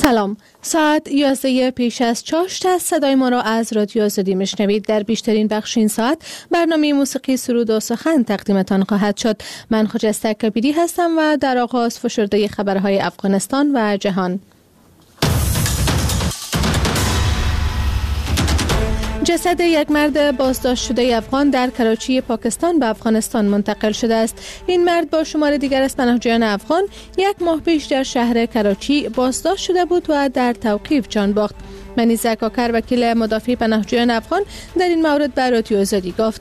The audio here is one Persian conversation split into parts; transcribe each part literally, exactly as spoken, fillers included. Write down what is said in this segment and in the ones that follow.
سلام، ساعت یازده پیش از چاشت است. صدای ما را از رادیو آزادی میشنوید. در بیشترین بخش این ساعت برنامه موسیقی سرود و سخن تقدیمتان خواهد شد. من خجسته کبیری هستم و در آغاز فشرده خبرهای افغانستان و جهان. جسد یک مرد بازداشت شده افغان در کراچی پاکستان به افغانستان منتقل شده است. این مرد با شمار دیگر از پناهجویان افغان یک ماه پیش در شهر کراچی بازداشت شده بود و در توقیف جان باخت. منیزه کاکر، وکیل مدافع پناهجویان افغان، در این مورد به رادیو آزادی گفت: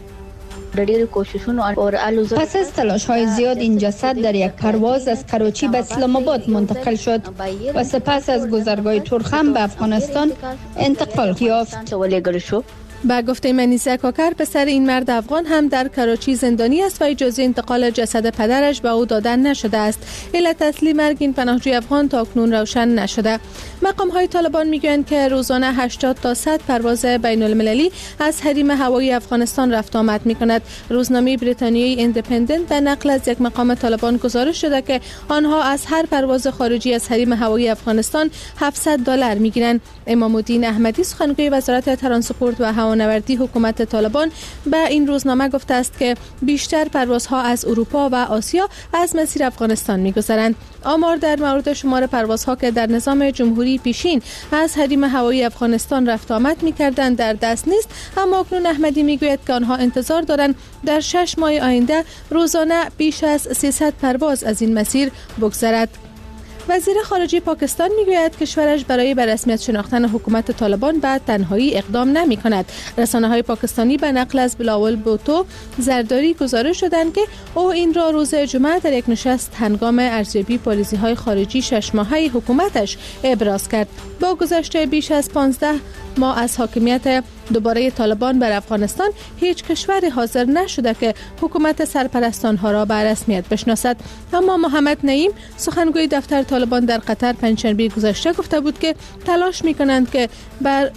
پس از تلاش‌های زیاد این جسد در یک پرواز از کراچی به اسلام آباد منتقل شد و سپس از گذرگاه تورخم به افغانستان انتقال یافت. با گفته منیزه کاکر، پسر این مرد افغان هم در کراچی زندانی است و اجازه انتقال جسد پدرش به او داده نشده است. علت اصلی مرگ این پناهجوی افغان تاکنون روشن نشده. مقام های طالبان میگویند که روزانه هشتاد تا صد پرواز بین المللی از حریم هوایی افغانستان رفت آمد میکند. روزنامه بریتانیایی ایندیپندنت به نقل از یک مقام طالبان گزارش شده که آنها از هر پرواز خارجی از حریم هوایی افغانستان هفتصد دلار میگیرند. امام الدین احمدی، سخنگوی وزارت ترانسپورت و هوانوردی حکومت طالبان، به این روزنامه گفته است که بیشتر پروازها از اروپا و آسیا از مسیر افغانستان می‌گذرند. آمار در مورد شمار پروازها که در نظام جمهوری پیشین از حریم هوایی افغانستان رفت آمد می‌کردند در دست نیست، اما اکنون احمدی میگوید که آنها انتظار دارند در شش ماه آینده روزانه بیش از سیصد پرواز از این مسیر بگذرد. وزیر خارجه پاکستان میگوید کشورش برای به رسمیت شناختن حکومت طالبان به تنهایی اقدام نمی کند. رسانه های پاکستانی به نقل از بلاول بوتو زرداری گزارش دادند که او این را روز جمعه در یک نشست هنگام ارزیابی پالیسی های خارجی شش ماهه حکومتش ابراز کرد. با گذشت بیش از پانزده ماه از حاکمیت دوباره طالبان بر افغانستان، هیچ کشوری حاضر نشده که حکومت سرپرستان ها را به رسمیت بشناسد. اما محمد نعیم، سخنگوی دفتر طالبان در قطر، پنجشنبه گذشته گفته بود که تلاش می کنند که بر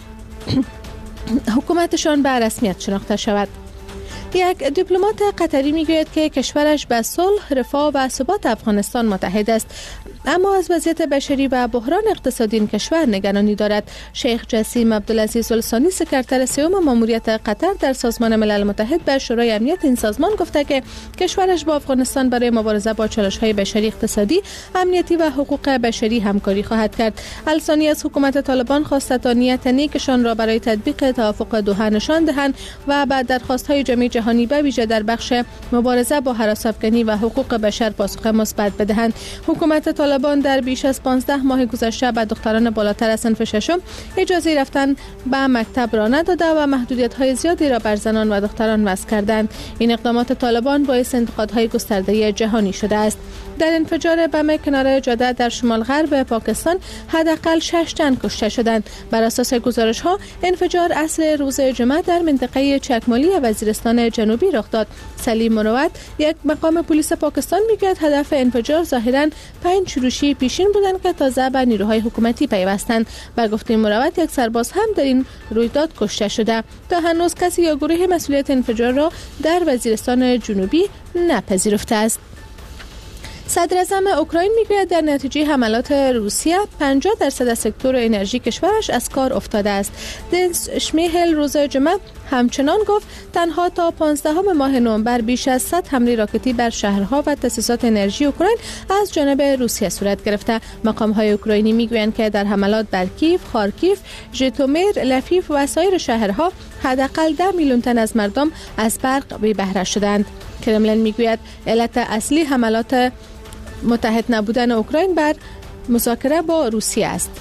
حکومتشان به رسمیت شناخته شود. یک دیپلمات قطری میگوید که کشورش به صلح، رفاه و ثبات افغانستان متحد است، اما از وضعیت بشری و بحران اقتصادی این کشور نگرانی دارد. شیخ جسیم عبدالعزیز الثانی، سکرتر سیوم ماموریت قطر در سازمان ملل متحد، به شورای امنیت این سازمان گفته که کشورش با افغانستان برای مبارزه با چالش‌های بشری، اقتصادی، امنیتی و حقوق بشری همکاری خواهد کرد. الثانی از حکومت طالبان خواسته تا نیت نیکشان را برای تطبیق توافق دوحه نشان دهند و بعد درخواست‌های جامعه جهانی به ویژه در بخش مبارزه با هراس‌افکنی و حقوق بشر پاسخ مثبت بدهند. حکومت طالبان در بیش از پانزده ماه گذشته به دختران بالاتر از صنف ششم اجازه رفتن به مکتب را نداده و محدودیت‌های زیادی را بر زنان و دختران وضع کردند. این اقدامات طالبان باعث انتقادهای گسترده جهانی شده است. در انفجار بم کنار جاده در شمال غرب پاکستان حداقل شش تن کشته شدند. بر اساس گزارش‌ها انفجار عصر روز جمعه در منطقه چکمالی وزیرستان جنوبی رخ داد. سلیم مروت، یک مقام پلیس پاکستان، میگوید هدف انفجار ظاهراً پنج شورشی پیشین بودند که تازه به نیروهای حکومتی پیوستند. بر گفته مروت، یک سرباز هم در این رویداد کشته شده. تا هنوز کسی یا گروه مسئولیت انفجار را در وزیرستان جنوبی نپذیرفته است. صدر اعظم اوکراین میگوید در نتیجه حملات روسیه پنجاه درصد از سکتور انرژی کشورش از کار افتاده است. دنس شمیهل روز جمعه همچنان گفت تنها تا پانزدهم ماه نوامبر بیش از صد حمله راکتی بر شهرها و تأسیسات انرژی اوکراین از جانب روسیه صورت گرفته. مقام‌های اوکراینی میگویند که در حملات بر کیف، خارکیف، ژیتومیر، لفیف و سایر شهرها حداقل ده میلیون تن از مردم از برق بی بهره شدند. کرملین میگوید علت اصلی حملات متحد نبودن اوکراین بر مذاکره با روسیه است.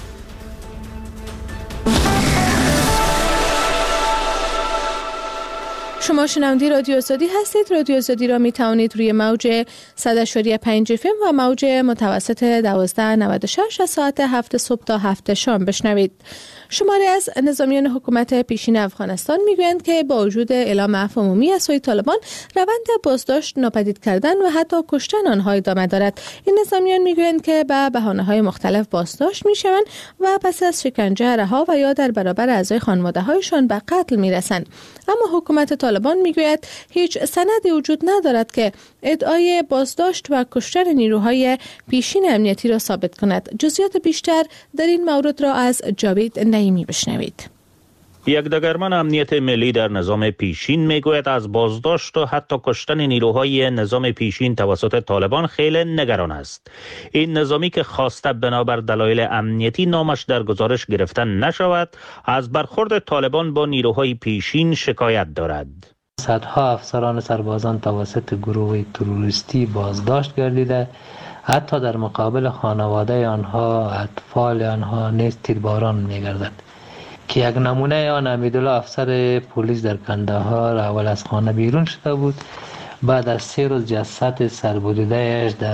شما شنونده رادیو آزادی هستید. رادیو آزادی را می توانید روی موج صد و پنج اف ام و موج متوسط دوازده نود و شش از ساعت هفت صبح تا هفت شام بشنوید. شماری از نظامیان حکومت پیشین افغانستان میگویند که با وجود اعلام عفو عمومی از سوی طالبان، روند بازداشت، ناپدید کردن و حتی کشتن آنها ادامه دارد. این نظامیان میگویند که به بهانه‌های مختلف بازداشت میشوند و پس از شکنجه رها و یا در برابر اعضای خانواده‌هایشان به قتل میرسند. اما حکومت طالبان طالبان میگوید هیچ سندی وجود ندارد که ادعای بازداشت و کشتن نیروهای پیشین امنیتی را ثابت کند. جزئیات بیشتر در این مورد را از جاوید نعیمی بشنوید. یک دگرمن امنیت ملی در نظام پیشین میگوید از بازداشت و حتی کشتن نیروهای نظام پیشین توسط طالبان خیلی نگران است. این نظامی که خواسته بنابر دلایل امنیتی نامش در گزارش گرفته نشود، از برخورد طالبان با نیروهای پیشین شکایت دارد. صدها افسران سربازان توسط گروه تروریستی بازداشت گردیده، حتی در مقابل خانواده آنها، اطفال آنها نیز تیرباران می‌گردد. که یک نمونه آن امیدالله افسر پلیس در کندهار اول از خانه بیرون شده بود، بعد از سه روز جسد سربریده‌اش در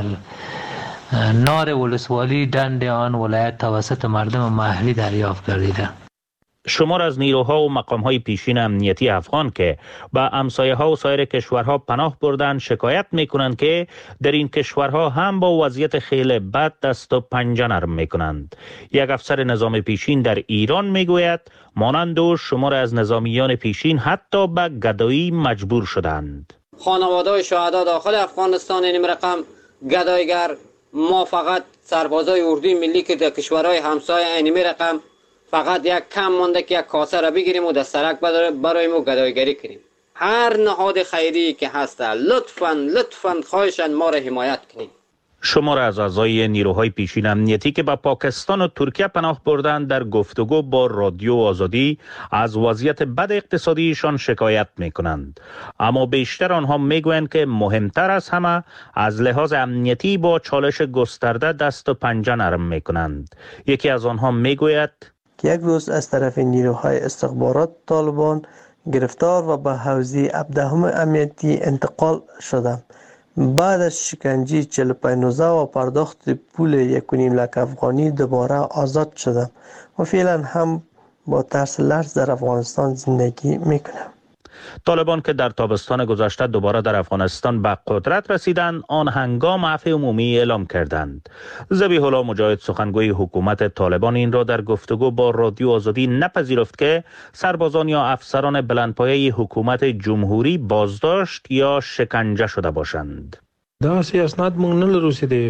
نار ولسوالی دند آن ولایت توسط مردم محلی دریافت گردیده. شمار از نیروها و مقامهای پیشین امنیتی افغان که به همسایه‌ها و سایر کشورها پناه بردن شکایت میکنند که در این کشورها هم با وضعیت خیلی بد دست و پنجه نرم میکنند. یک افسر نظام پیشین در ایران میگوید مانند او شمار از نظامیان پیشین حتی به گدایی مجبور شدند. خانواده شهدا داخل افغانستان این رقم گدایگر، ما فقط سربازای اردوی ملی که در کشورهای همسایه این رقم فقط یک کم مانده که یک کاسه را بگیریم و در سرک برای ما گدایگری کنیم. هر نهاد خیری که هست لطفاً لطفاً خواهشاً ما را حمایت کنیم. شمار از اعضای نیروهای پیشین امنیتی که به پاکستان و ترکیه پناه بردند در گفتگو با رادیو آزادی از وضعیت بد اقتصادیشان شکایت می کنند. اما بیشتر آنها می گویند که مهمتر از همه از لحاظ امنیتی با چالش گسترده دست و پنجه نرم می کنند. یکی از آنها می گوید که یک روز از طرف نیروهای استخبارات طالبان گرفتار و به حوزه هفدهم امنیتی انتقال شدم. بعد از شکنجه چهل و پنج و پرداخت پول یک و نیم لک افغانی دوباره آزاد شدم و فعلا هم با ترس لرز در افغانستان زندگی میکنم. طالبان که در تابستان گذشته دوباره در افغانستان به قدرت رسیدند، آن هنگام عفو عمومی اعلام کردند. ذبیح الله مجاهد سخنگوی حکومت طالبان این را در گفتگو با رادیو آزادی نپذیرفت که سربازان یا افسران بلندپایه حکومت جمهوری بازداشت یا شکنجه شده باشند. داسی اسناد مون نلرسیده.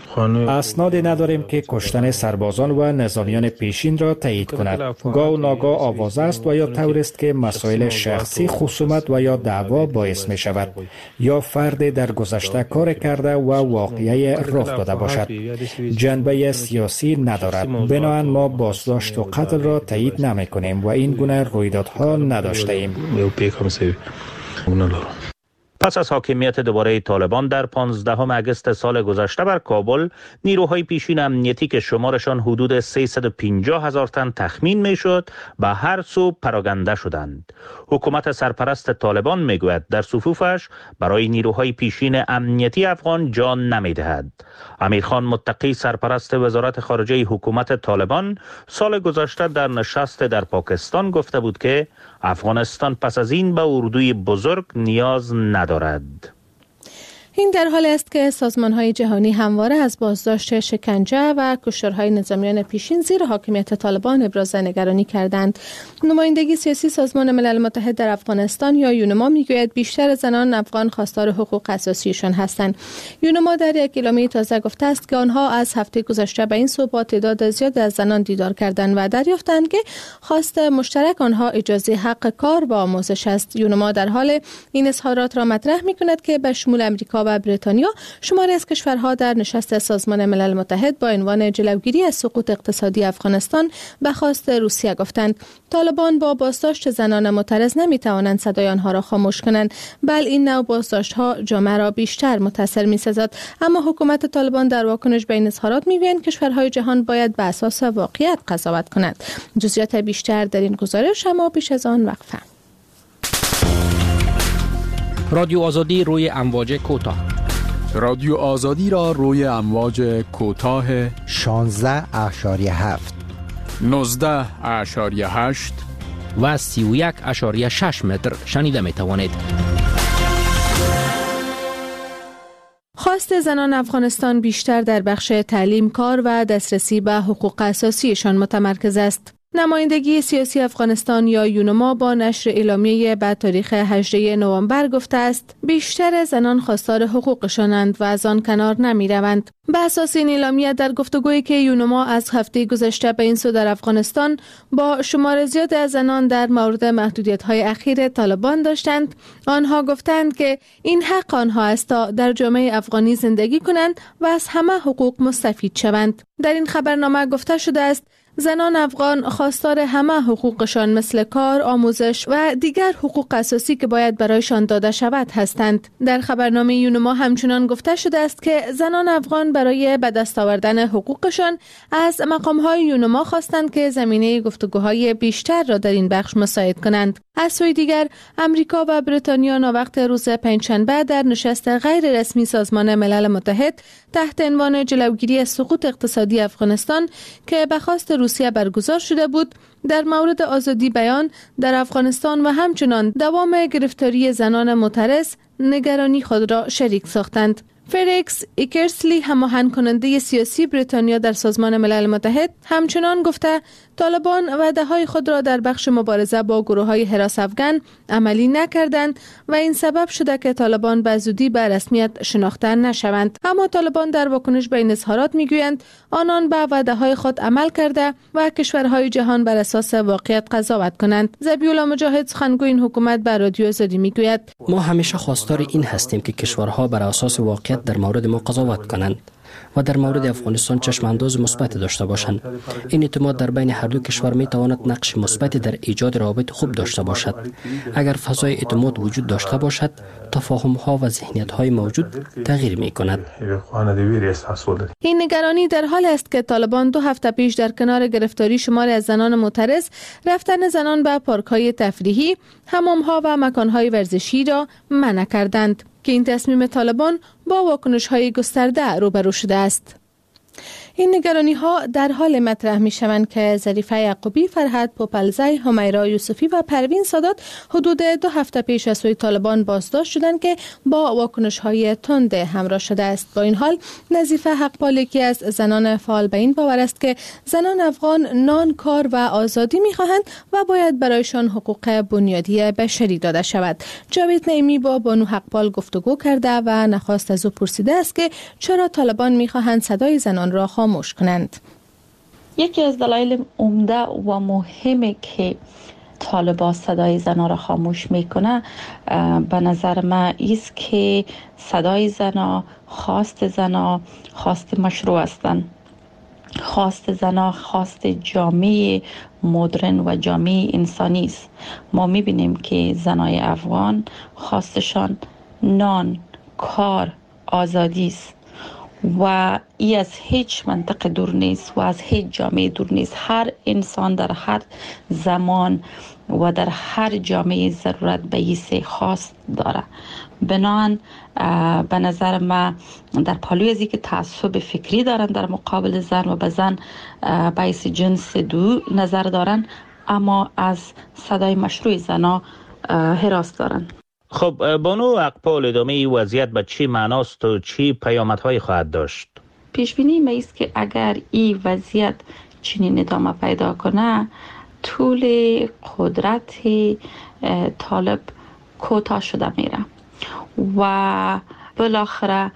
اسنادی نداریم که کشتن سربازان و نظامیان پیشین را تایید کند. گاه و ناگاه آواز است و یا طور است که مسائل شخصی خصومت و یا دعوا باعث می شود یا فرد در گذشته کار کرده و واقعه رخ داده باشد. جنبه سیاسی ندارد. بنابراین ما بازداشت و قتل را تایید نمی کنیم و این گونه رویدادها نداشته ایم. پس از حاکمیت دوباره طالبان در پانزدهم اگست سال گذشته بر کابل، نیروهای پیشین امنیتی که شمارشان حدود سیصد و پنجاه هزار تن تخمین میشد به هر سو پراگنده شدند. حکومت سرپرست طالبان میگوید در صفوفش برای نیروهای پیشین امنیتی افغان جان نمیدهد. امیرخان متقی سرپرست وزارت خارجه حکومت طالبان سال گذشته در نشست در پاکستان گفته بود که افغانستان پس از این به اردوی بزرگ نیاز ندارد. این در حالی است که سازمان‌های جهانی همواره از بازداشت، شکنجه و کشتارهای نظامیان پیشین زیر حاکمیت طالبان ابراز نگرانی کردند. نمایندگی سیاسی سازمان ملل متحد در افغانستان یا یونما میگوید بیشتر زنان افغان خواستار حقوق اساسیشان هستند. یونما در یک اعلامیه تازه گفته است که آنها از هفته گذشته به این سو با تعداد زیاد از زنان دیدار کردند و دریافتند که خواست مشترک آنها اجازه حق کار و آموزش است. یونما در حال این اظهارات را مطرح می‌کند که به شمول امریکا و بریتانیا شماری از کشورها در نشست سازمان ملل متحد با عنوان جلوگیری از سقوط اقتصادی افغانستان به خواست روسیه گفتند. طالبان با بازداشت زنان معترض نمی‌توانند صدای آنها را خاموش کنند، بل این نوع بازداشت‌ها جامعه را بیشتر متاثر می‌سازد. اما حکومت طالبان در واکنش به این اظهارات می‌گویند کشورهای جهان باید بر اساس واقعیت قضاوت کنند. جزئیات بیشتر در این گزارش، اما پیش از آن وقفه. رادیو آزادی روی امواج کوتاه. رادیو آزادی را روی امواج کوتاه شانزده اشاریه هفت، نوزده اشاریه هشت و سی و یک اشاریه شش متر شنیده می توانید. خواست زنان افغانستان بیشتر در بخش تعلیم، کار و دسترسی به حقوق اساسیشان متمرکز است. نمایندگی سیاسی افغانستان یا یونما با نشر اعلامیه به تاریخ هجدهم نوامبر گفته است بیشتر زنان خواستار حقوقشانند و از آن کنار نمی روند. به اساس این اعلامیه در گفتگویی که یونما از هفته گذشته به این سو در افغانستان با شمار زیاد از زنان در مورد محدودیت‌های اخیر طالبان داشتند، آنها گفتند که این حق آنها است تا در جامعه افغانی زندگی کنند و از همه حقوق مستفید شوند. در این خبرنامه گفته شده است زنان افغان خواستار همه حقوقشان مثل کار، آموزش و دیگر حقوق اساسی که باید برایشان داده شود هستند. در خبرنامه یونما همچنان گفته شده است که زنان افغان برای به دست آوردن حقوقشان از مقام‌های یونما خواستند که زمینه گفتگوهای بیشتر را در این بخش مساعد کنند. از سوی دیگر امریکا و بریتانیا ناوقت روز پنجشنبه در نشست غیر رسمی سازمان ملل متحد تحت عنوان جلوگیری از سقوط اقتصادی افغانستان که به خواست روسیه برگزار شده بود در مورد آزادی بیان در افغانستان و همچنان دوام گرفتاری زنان معترض نگرانی خود را شریک ساختند. فریکس ایکرسلی هماهنگ کننده سیاسی بریتانیا در سازمان ملل متحد همچنان گفته طالبان وعده‌های خود را در بخش مبارزه با گروه‌های حراس افغان عملی نکردند و این سبب شده که طالبان به زودی به رسمیت شناخته نشوند. اما طالبان در واکنش به این اظهارات میگویند آنان به وعده‌های خود عمل کرده و کشورهای جهان بر اساس واقعیت قضاوت کنند. ذبیح‌الله مجاهد سخنگوی این حکومت به رادیو آزادی میگوید ما همیشه خواستار این هستیم که کشورها بر اساس واقعیت در مورد ما قضاوت کنند و در مورد افغانستان چشم انداز مثبت داشته باشند. این اعتماد در بین هر دو کشور می تواند نقش مثبتی در ایجاد روابط خوب داشته باشد. اگر فضای اعتماد وجود داشته باشد، تفاهم ها و ذهنیت های موجود تغییر می کند. این نگرانی در حال است که طالبان دو هفته پیش در کنار گرفتاری شماری از زنان معترض، رفتن زنان به پارک های تفریحی، حمام ها و مکان های ورزشی را منع کردند که این تصمیم طالبان با واکنش های گسترده روبرو شده است. این نگرانی ها در حال مطرح می شوند که ظریفه یعقوبی، فرهاد پوپلزی، همیرا یوسفی و پروین سادات حدود دو هفته پیش از سوی طالبان بازداشت شدند که با واکنش های تند همراه شده است. با این حال نظیفه حقپال یکی از زنان فعال به این باور است که زنان افغان نان، کار و آزادی می خواهند و باید برایشان حقوق بنیادی بشری داده شود. جاوید نعیمی با بانو حقپال گفتگو کرده و نخواست از او پرسیده است که چرا طالبان می خواهند صدای زنان را خاموش کنند. یکی از دلایل عمده و مهمی که طالبان صدای زنان را خاموش میکنه به نظر من است که صدای زنان، خواست زنان خواست مشروع هستند. خواست زنان خواست جامعه مدرن و جامعه انسانی است. ما میبینیم که زنای افغان خواستشان نان، کار، آزادی است و ای از هیچ منطقه دور نیست و از هیچ جامعه دور نیست. هر انسان در هر زمان و در هر جامعه ضرورت به این خواست داره. بنان به نظر من در پالوی از که تعصب فکری دارن در مقابل زن و به زن باعث جنس دو نظر دارن، اما از صدای مشروع زنا هراس دارن. خب بانو حقپال، ادامه این وضعیت به چی معناست و چی پیامدهایی خواهد داشت؟ پیشبینی ما است که اگر این وضعیت چنین ادامه پیدا کنه، طول قدرت طالب کوتاه شده میره و بالاخره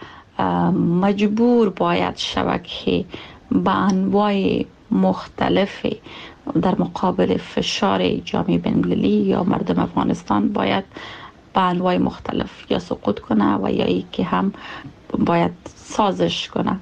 مجبور باید شود که به انواع مختلف در مقابل فشار جامعه بین‌المللی یا مردم افغانستان باید به انواع مختلف یا سقوط کنه و یا ای که هم باید سازش کنه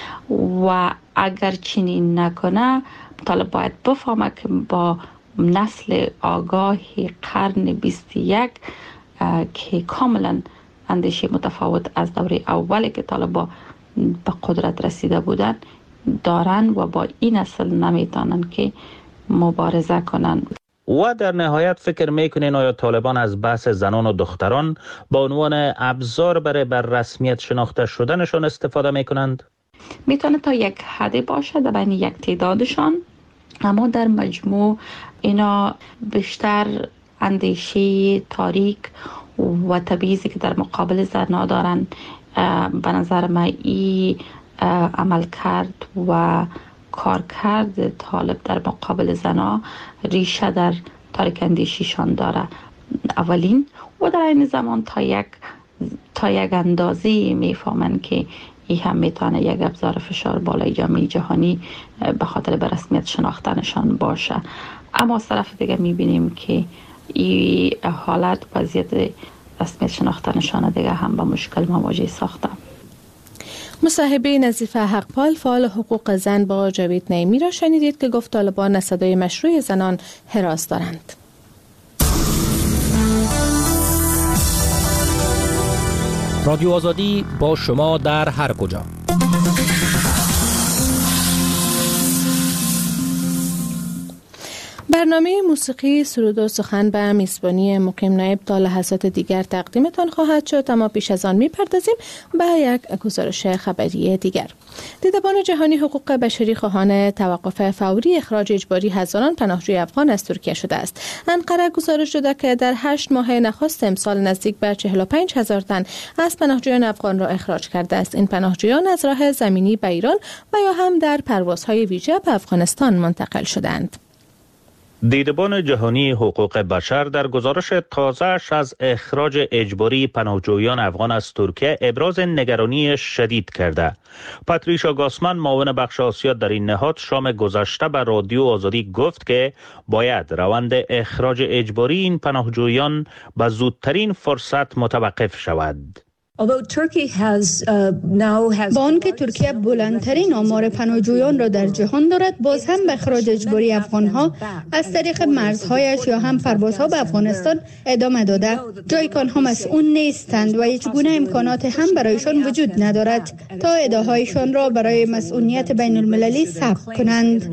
و اگر چنین نکنه طالب باید بفهمه که با نسل آگاه قرن بیست و یک که کاملا اندیشه متفاوت از دوره اولی که طالبا به قدرت رسیده بودن دارن و با این نسل نمیتونن که مبارزه کنن. و در نهایت فکر میکنین آیا طالبان از بحث زنان و دختران به عنوان ابزار برای بر رسمیت شناخته شدنشان استفاده میکنند؟ میتونه تا یک حدی باشه در بین یک تعدادشان، اما در مجموع اینا بیشتر اندیشه تاریک و تبعیضی که در مقابل زنها دارن به نظر من ای عمل کرد و کارکرد طالب در مقابل زنها ریشه در تاریک اندیشیشان داره اولین، و در این زمان تا یک تا یک اندازه میفهمند که این هم میتونه یک ابزار فشار بالای جامعه جهانی به خاطر به رسمیت شناختنشان باشه. اما از طرف دیگه میبینیم که این حالت وضعیت رسمیت شناختنشان دیگه هم با مشکل مواجه ساخته. مصاحبه نظیفه حقپال فعال حقوق زن با جاوید نعیمی را شنیدید که گفت طالبان صدای مشروع زنان حراس دارند. رادیو آزادی با شما در هر کجا. برنامه موسیقی سرود و سخن به میزبانی مقیم نایب تا لحظات دیگر تقدیمتان خواهد شد، اما پیش از آن میپردازیم به یک گزارش خبری دیگر. دیدبان جهانی حقوق بشری خواهان توقف فوری اخراج اجباری هزاران پناهجوی افغان از ترکیه شده است. انقره گزارش داده که در هشت ماه نخست امسال نزدیک به چهل و پنج هزار تن از پناهجویان افغان را اخراج کرده است. این پناهجویان از راه زمینی به ایران و یا هم در پروازهای ویژه به افغانستان منتقل شدند. دیدبان جهانی حقوق بشر در گزارش تازه‌اش از اخراج اجباری پناهجویان افغان از ترکیه ابراز نگرانی شدید کرده. پاتریشا گاسمن معاون بخش آسیا در این نهاد شام گذشته به رادیو آزادی گفت که باید روند اخراج اجباری این پناهجویان به زودترین فرصت متوقف شود. با آنکه ترکیه بلندترین آمار پناهجویان را در جهان دارد، باز هم به اخراج اجباری افغانها از طریق مرزهایش یا هم پروازها به افغانستان ادامه داده، جایی که آنها مسئول نیستند و هیچ گونه امکانات هم برایشان وجود ندارد تا ادعاهایشان را برای مسئولیت بین المللی ثبت کنند.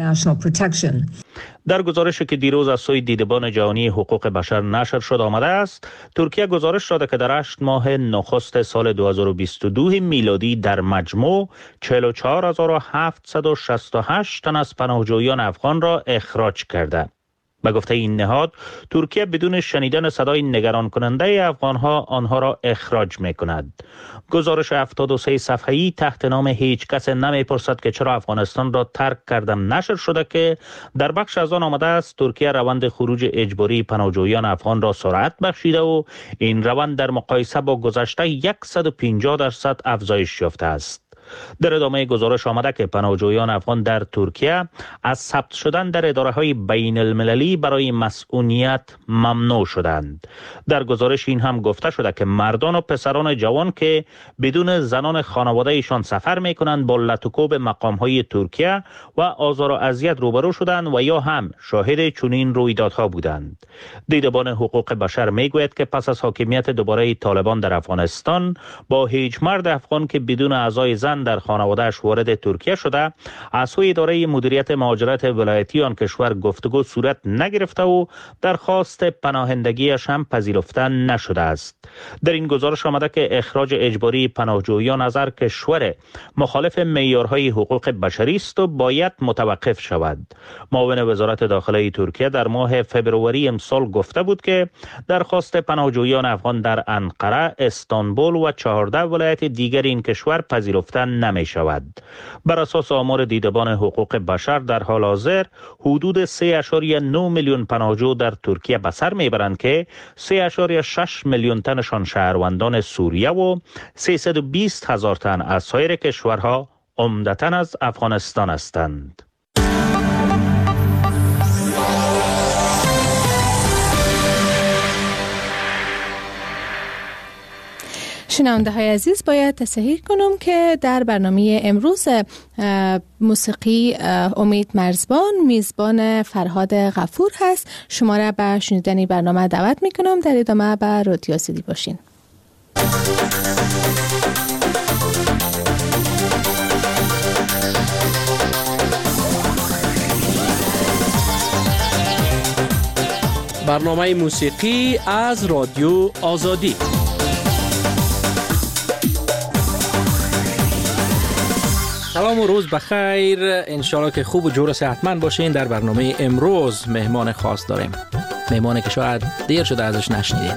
در گزارشی که دیروز از سوی دیدبان جهانی حقوق بشر نشر شد آمده است، ترکیه گزارش داده که در هشت ماه نخست سال دو هزار و بیست و دو میلادی در مجموع چهل و چهار هزار و هفتصد و شصت و هشت تن از پناهجویان افغان را اخراج کرده. به گفته این نهاد، ترکیه بدون شنیدن صدای نگران کننده افغانها آنها را اخراج می کند. گزارش هفتاد و سه صفحه‌ای تحت نام هیچ کس نمی پرسد که چرا افغانستان را ترک کردم نشر شده که در بخش از آن آمده است ترکیه روند خروج اجباری پناهجویان افغان را سرعت بخشیده و این روند در مقایسه با گذشته صد و پنجاه درصد افزایش یافته است. در ادامه گزارش آمده که پناهجویان افغان در ترکیه از ثبت شدن در اداره‌های بین المللی برای مسئولیت ممنوع شدند. در گزارش این هم گفته شده که مردان و پسران جوان که بدون زنان خانواده ایشان سفر می کنند با لطوکوب مقام‌های ترکیه و آزار و اذیت روبرو شدند و یا هم شاهد چنین رویدادها بودند. دیدبان حقوق بشر می گوید که پس از حاکمیت دوباره طالبان در افغانستان با هیچ مرد افغان که بدون اعضای زن در خانواده‌اش وارد ترکیه شده، از سوی اداره مدیریت مهاجرت ولایتی آن کشور گفتگو صورت نگرفته و درخواست پناهندگیش هم پذیرفته نشده است. در این گزارش آمده که اخراج اجباری پناهجویان از هر کشور مخالف معیارهای حقوق بشری است و باید متوقف شود. معاون وزارت داخله ترکیه در ماه فبروری امسال گفته بود که درخواست پناهجویان افغان در انقره، استانبول و چهارده ولایت دیگر این کشور پذیرفته نمی شود. بر اساس آمار دیدبان حقوق بشر در حال حاضر حدود سه ممیز نه میلیون پناهجو در ترکیه به سر میبرند که سه ممیز شش میلیون تنشان شهروندان سوریه و سیصد و بیست هزار تن از سایر کشورها عمدتاً از افغانستان هستند. شنونده های عزیز، باید تصحیح کنم که در برنامه امروز موسیقی امید مرزبان میزبان فرهاد غفور هست. شما را به شنیدن برنامه دعوت می کنم. در ادامه به رادیو آزادی باشین. برنامه موسیقی از رادیو آزادی. سلام و روز بخیر، انشالله که خوب و جور و صحتمند باشین. در برنامه امروز مهمان خاص داریم، مهمانی که شاید دیر شده ازش نشنیدین.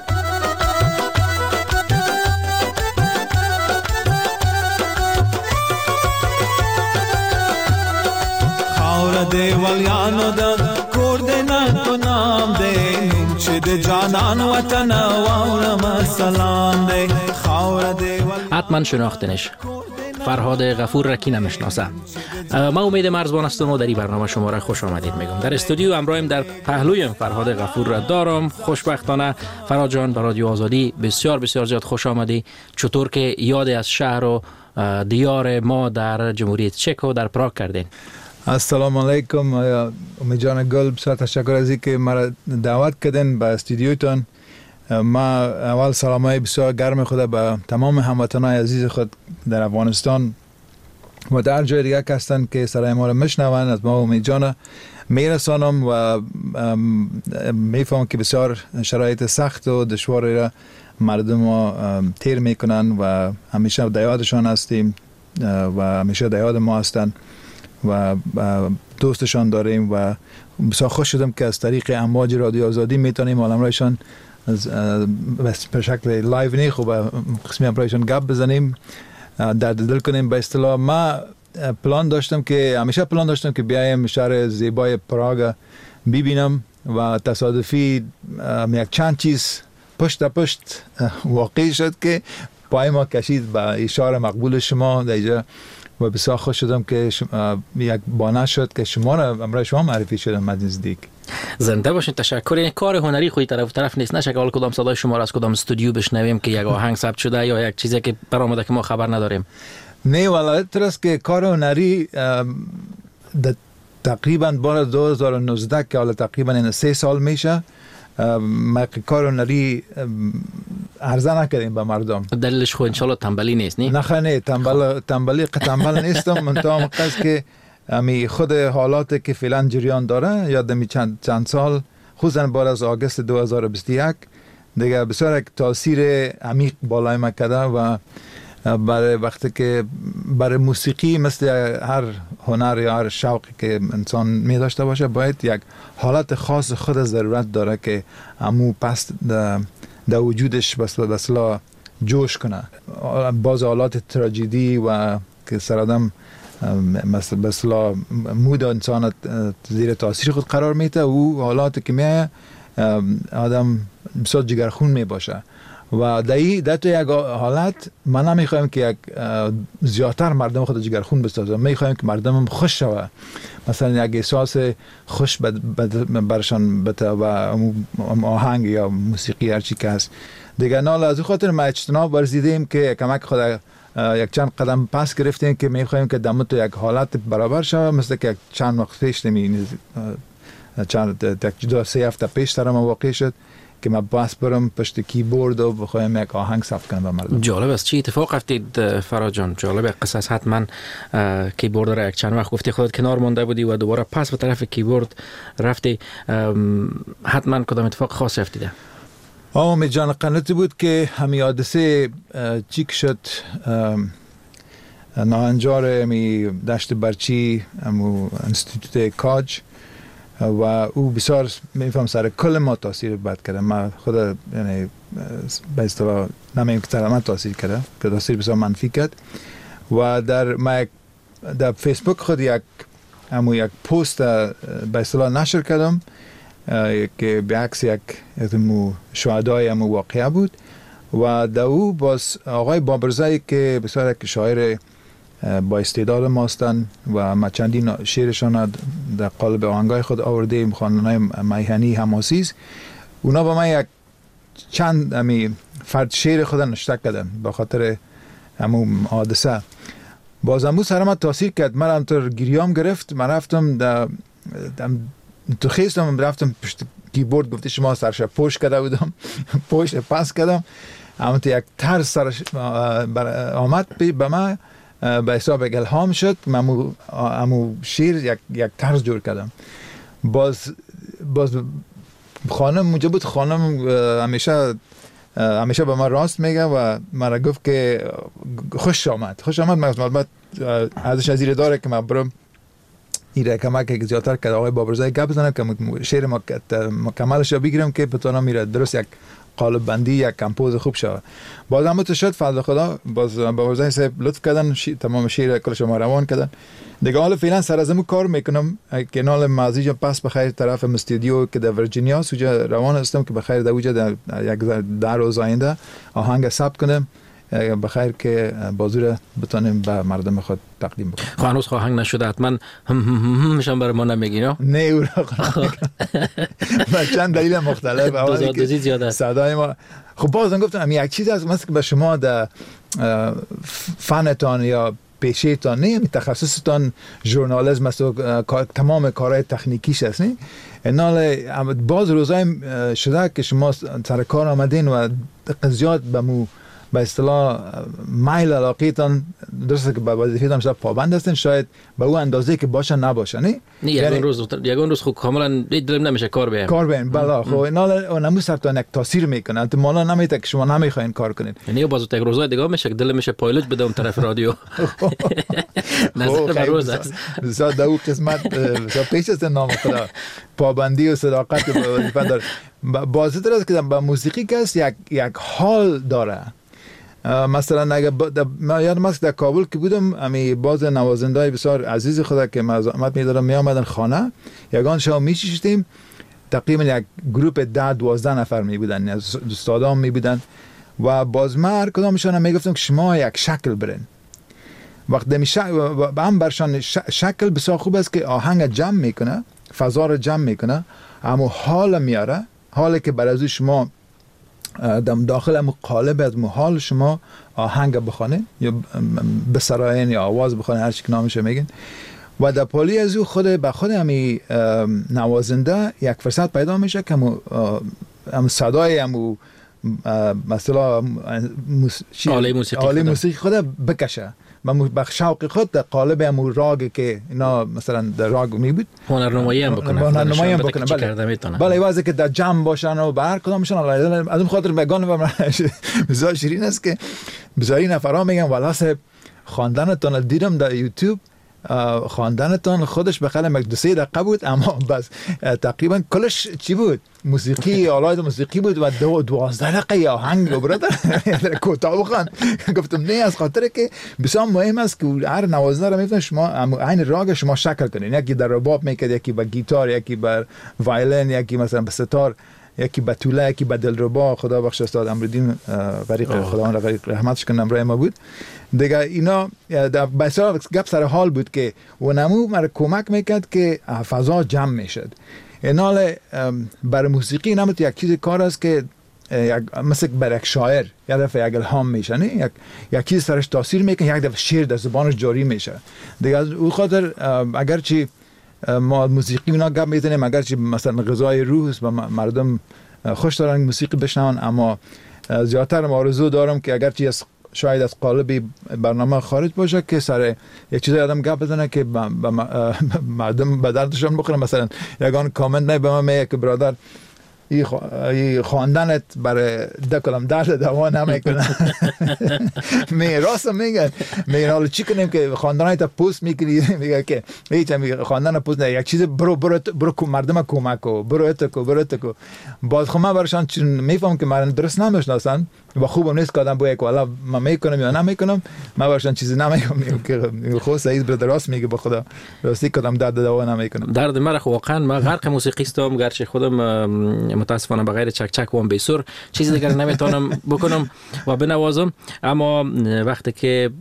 خاور دیوالیانو دا کرد نکنام دی نوم چه ده جانان وطن وارم سلام دی خاور دیوالیانو. حتما شناختنش. فرهاد غفور را کی نمیشناسه. ما امید مرزبان هستم و در این برنامه شما را خوش آمدید میگم. در استودیو همراهیم در پهلویم فرهاد غفور را دارم. خوشبختانه فرهاد جان به رادیو آزادی بسیار بسیار زیاد خوش آمدی. چطور که یاد از شهر و دیار ما در جمهوری چک و در پراگ کردین؟ السلام علیکم امید جان گل، بسیار تشکر از اینکه مرا دعوت کردین به استودیوتان. ما اول سلامای بسیار گرم خود به تمام هموطنان عزیز خود در افغانستان و در جای دیگه که هستن که صدای ما را میشنون از ما امید جان میرسانم و میفهم که بسیار شرایط سخت و دشواری را مردم ما تیر میکنن و همیشه در یادشان هستیم و همیشه در یاد ما هستن و دوستشان داریم و بسیار خوش شدم که از طریق امواج رادیو آزادی میتونیم عالمرایشان از به شکل لایو نه خوب قسمی امرایشان گپ بزنیم، درد دل کنیم. به اصطلاح ما پلان داشتم که همیشه پلان داشتم که بیایم شهر زیبای پراگ ببینم و تصادفی یک چند چیز پشت پشت واقع شد که پای ما کشید به اشاره مقبول شما در اینجا و بسیار خوش شدم که یک بانه شد که شما را امروز شما معرفی شدم از نزدیک. زنده باشین. تشکر. این کار هنری خوی طرف طرف نیست، نشه که حالا کدام صدای شما را از کدام استودیو بشنویم که یک آهنگ ثبت شده یا یک چیزی که برآمده که ما خبر نداریم. نه والا ترس که کار هنری تقریبا بار دو هزار و نوزده که حالا تقریبا این سه سال میشه ما کار هنری عرضه نکردیم به مردم. دلیلش خو انشالله تنبلی نیست نی؟ نه نه تنبل تنبلی تنبل نیستم. من تا مقصد که امی خود حالاتی که فعلا جریان داره یادم چند چند سال خصوصا بعد از آگوست دو هزار و بیست و یک دیگه بسیار یک تاثیر عمیق بالای ما کرده و برای وقتی که برای موسیقی مثل هر هنر یا هر شوقی که انسان می داشته باشه باید یک حالت خاص خود ضرورت داره که امو پس در وجودش بسلا جوش کنه. باز حالات تراژدی و که سرادم مثل بسلا مود انسان زیر تاثیر خود قرار میده و حالاتی که میه آدم بسیار جگرخون می باشه و دایی در تو یک حالت من نمیخوایم که یک زیادتر مردم خود جگرخون بسازم، میخوایم که مردم خوش شوه، مثلا یک احساس خوش برشان بده و آهنگ یا موسیقی هرچی که هست دیگه. نال از خاطر ما اجتناب ورزیدیم که کمک خود یک چند قدم پس گرفتیم که میخوایم که دم تو یک حالت برابر شوه، مثل که یک چند وقت پیش نمی چند دو سه هفته پیش ترم واقع شد که من باس برم پشت کیبورد و بخوایم یک آهنگ ثبت کنم به مردم. جالب است. چی اتفاق افتید فرهاد جان؟ جالب قصص. حتما کیبورد را یک چند وقت گفتی خودت کنار مونده بودی و دوباره پس به طرف کیبورد رفتی، حتما کدام اتفاق خاص افتیده؟ امید جان قناتی بود که همین حادثه چیک شد ناهنجار همی دشت برچی همو انستیتوت کاج و او بسیار میفهم سر کل ما تاثیر بد کرده. ما خود یعنی به اصطلاح نمیم که سر من تاثیر کرده که تاثیر بسیار منفی کرد و در ما در فیسبوک خود یک همو یک پوست به اصطلاح نشر کردم که به عکس یک همو شهدای همو واقعه بود و در او باز آقای بابرزایی که بسیار یک شاعر با استعداد ما هستند و ما چندین شعرشان در قالب آهنگای خود آورده، خواننده میهنی حماسی است. اونا با من یک چند امی فرد شعر خود نشته کردن به خاطر همون حادثه. باز همون سر ما تاثیر کرد. من همطور گریام گرفت. من رفتم در تو خیستم رفتم پشت کیبورد، گفتی شما سرش پوش کرده بودم پوش پس کردم. همونطور یک ترس سرش آمد به من، به حساب الهام شد. من امو شیر یک یک طرز جور کردم. باز باز خانم اونجا بود. خانم همیشه همیشه به من راست میگه و من گفت که خوش آمد خوش آمد من البته ازش ازیر داره که من برم این کمک که زیادتر کرد آقای بابرزای گپ بزنم که شعر ما مکملش رو بگیرم که بتونم میره درست یک قالب بندی یک کمپوز خوب شود. باز هم تو شد فضل خدا باز با وزای صاحب لطف کردن شی... تمام شیر کل شما روان کردن دیگه. حالا فعلا سر از کار میکنم که نال مازی جان پس بخیر طرف استودیو که در ورجینیا سوجا روان هستم که بخیر در وجود در یک در روز آینده آهنگ ثبت کنم بخیر که بازور بتونیم به مردم خود تقدیم بکنیم. خب هنوز آهنگ نشده حتما همشان برای ما نمیگی نه؟ نه او را با چند دلیل مختلف دوزاد دوزی زیاده است صدای ما. خب بازم گفتم یک چیز هست مثل که به شما در فنتان یا پیشه‌تان نه تخصصتان ژورنالیسم است و تمام کارهای تکنیکیش است نه اینا باز روزای شده که شما سر کار آمدین و زیاد به مو به اصطلاح مایل علاقیتان درسته که به وظیفه‌تان شاید پابند هستین شاید به اون اندازه که باشه نباشه نه نه یگان روز یگان روز خود کاملا دلم نمیشه کار بهم کار بهم بلا خب اینا نمو سرتان یک تاثیر میکنه تو مالا نمیته که شما نمیخواین کار کنین یعنی باز تو یک روزای دیگه میشه که دلم میشه پایلوت بده اون طرف رادیو نظر روز است زاد دو قسمت زاد پیش است نام خدا پابندی و صداقت به وظیفه داره. بازی درست که با موسیقی کس یک یک حال داره. مثلا اگه ما یادم است در کابل که بودم امی باز نوازنده‌های بسیار عزیز خدا که مزاحمت می‌دارم می آمدن خانه یگان شام می‌چشیدیم تقریبا یک گروپ ده دوازده نفر می بودن استادام می بودن و باز ما هر کدامشون میگفتم که شما یک شکل برین وقتی میشه هم برشان شکل بسیار خوب است که آهنگ جمع میکنه فضا رو جمع میکنه اما حال میاره حالی که برای شما داخل هم قالب از محال شما آهنگ بخونه یا بسراین یا آواز بخونه هر چی که نامش میگن و در پالی از او خود به خود همی نوازنده یک فرصت پیدا میشه که هم صدای هم مثلا آله موسیقی آله موسیقی خود بکشه با شوق خود در قالب هم راگ که اینا مثلا در راگ می بود هنرنمایی هم بکنه هنرنمایی هم بکنه بله بله واسه که در جمع باشن و به هر کدامشون از اون خاطر بگان و بسیار شیرین است که بسیاری نفرا میگن والله خواندنتون دیدم در یوتیوب خواندنتون خودش بخاله یک دو سه دقیقه بود اما بس تقریبا کلش چی بود موسیقی آلات موسیقی بود و دو دوازده دقیقه آهنگ رو برادر کوتاه بخوان. گفتم نه از خاطر که بسیار مهم است که هر نوازنده رو میتونه شما عین راگ شما شکل کنین یکی در رباب میکرد یکی با گیتار یکی با وایلن یکی مثلا با ستار یکی با توله یکی با دلربا خدا بخش استاد امرالدین غریق خدا را غریق رحمتش کنه امرای ما بود دیگه اینا در بسیار گپ سر حال بود که و نمو مرا کمک میکرد که فضا جمع میشد. اینال برای موسیقی نمت یک چیز کار است که یک مثل بر یک شاعر یک دفعه یک الهام میشه نه یک یک چیز سرش تاثیر میکنه یک دفعه شعر در زبانش جاری میشه دیگه از اون خاطر اگرچه ما موسیقی اینا گپ میزنیم اگرچه مثلا غذای روح است و مردم خوش دارن موسیقی بشنون اما زیادتر آرزو دارم که اگرچه از شاید از قالب برنامه خارج باشه که سر یک چیزی آدم گپ بزنه که مردم به دردشون بخوره. مثلا یگان کامنت نه به من میگه که برادر این خواندنت برای دکلم درد دوا نمیکنه. می راست میگن میگن حالا چی کنیم که خواندنای تا پوست میکنی میگه که هیچ هم خواندن پوست نه یک چیز برو برو برو مردم کمک کو برو اتکو برو اتکو باز خب من برشان چون میفهم که من درست نمیشناسن و خوبم نیست که آدم باید که والا من میکنم یا نمیکنم من برشان چیزی نمیگم که خود سعید برادر راست میگه به خدا راستی کدام درد دوا نمیکنم. درد مرا واقعا من غرق موسیقیستم گرچه خودم متاسفانه بغیر چک چک و بیسور چیزی دیگر نمیتونم بکنم و بنوازم اما وقتی که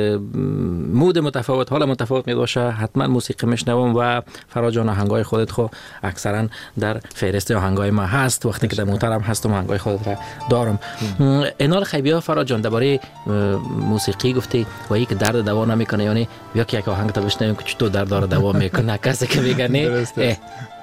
مود متفاوت حال متفاوت می باشه حتما موسیقی میشنوم و فراجان آهنگای خودت خو اکثرا در فهرست آهنگای ما هست وقتی که در موترم هستم آهنگای خودت را دارم. اینال خیبیا فراجان درباره موسیقی گفتی و یک درد دوا نمیکنه یعنی بیا که یک آهنگ تا بشنویم که چطور درد داره دوا میکنه کسی که میگه نه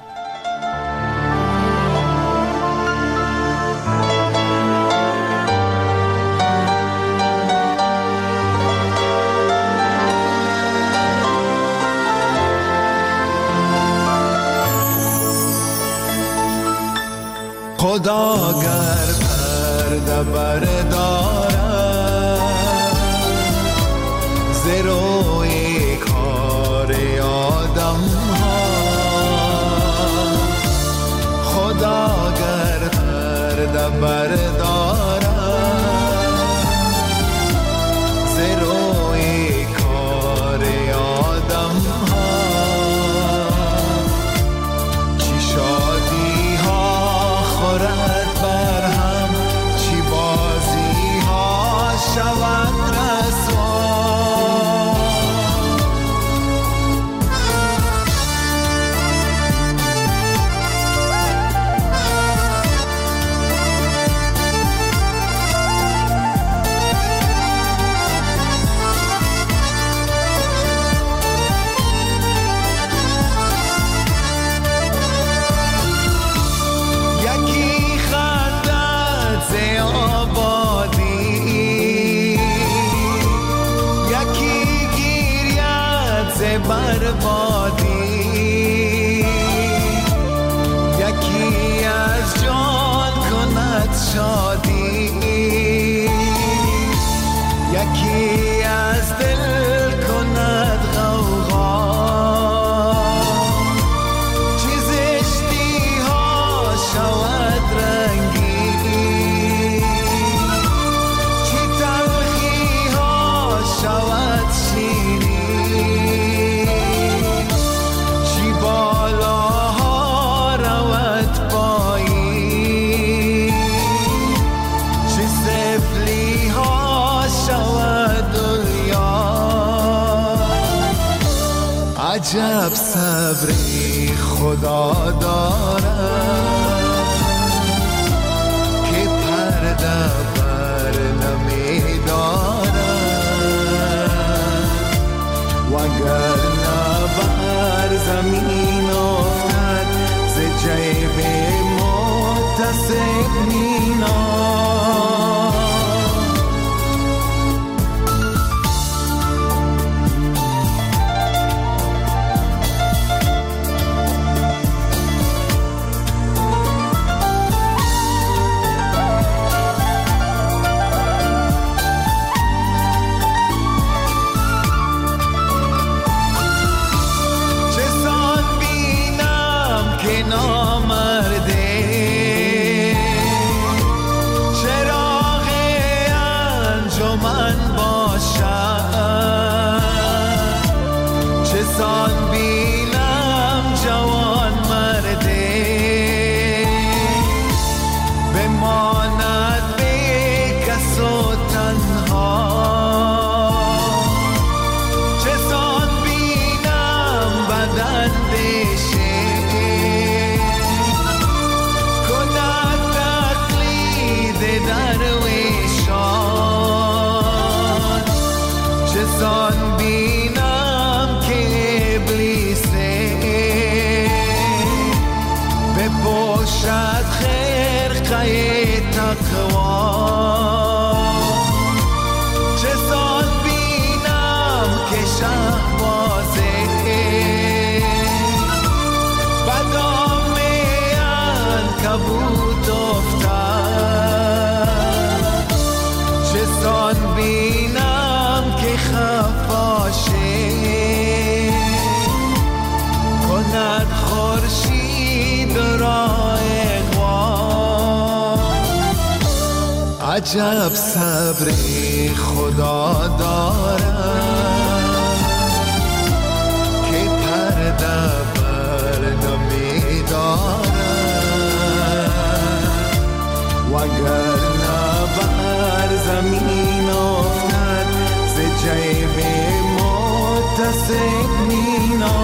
خدا گر پرده بردارد ز روی کار آدم ها خدا گر پرده بردارد عجب صبری خدا دارد که پرده بر نمی دارد وگر نبر زمین افتد ز جیب متصب مینا عجب صبری خدا دارد که پرده بر نمی دارد وگر نبر زمین افتد ز جیب متصب مینا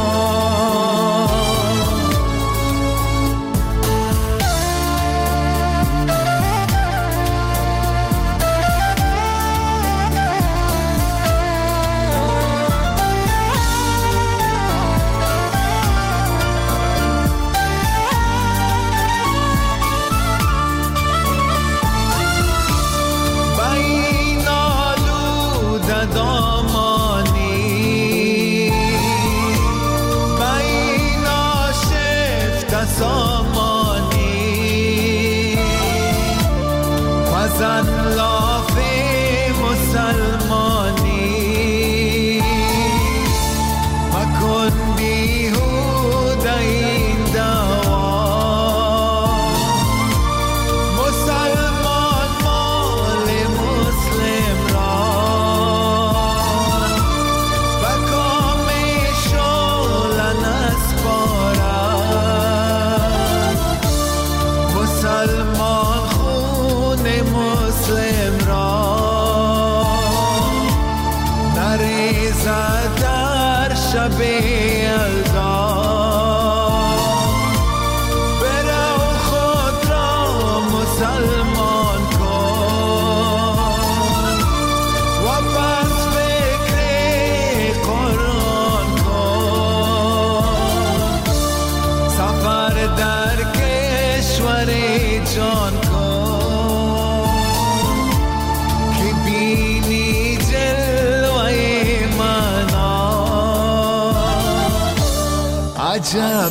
عجب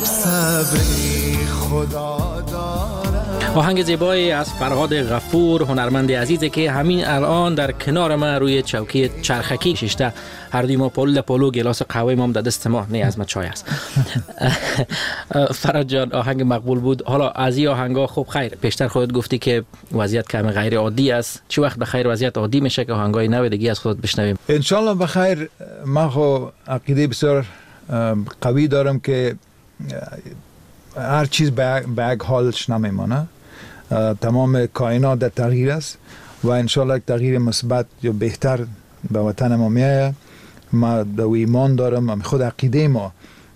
صبری خدا دارد. آهنگ زیبایی از فرهاد غفور، هنرمند عزیزی که همین الان در کنار ما روی چوکی چرخکی ششته، هر دوی ما پلو پلو گلاس قهوه ما در دست ما، نه از ما چای است. فرهاد جان، آهنگ مقبول بود. حالا از این آهنگا خوب خیر، پیشتر خودت گفتی که وضعیت کم غیر عادی است، چه وقت بخیر وضعیت عادی میشه که آهنگای نو دیگه از خودت بشنویم؟ ان شاء الله بخیر. ما خو عقیده بسیار قوی دارم که هر چیز به یک حالش نمیمانه، تمام کائنات در تغییر است و انشالله یک تغییر مثبت یا بهتر به وطن ما میایه. ما دو ایمان دارم، خود عقیده ما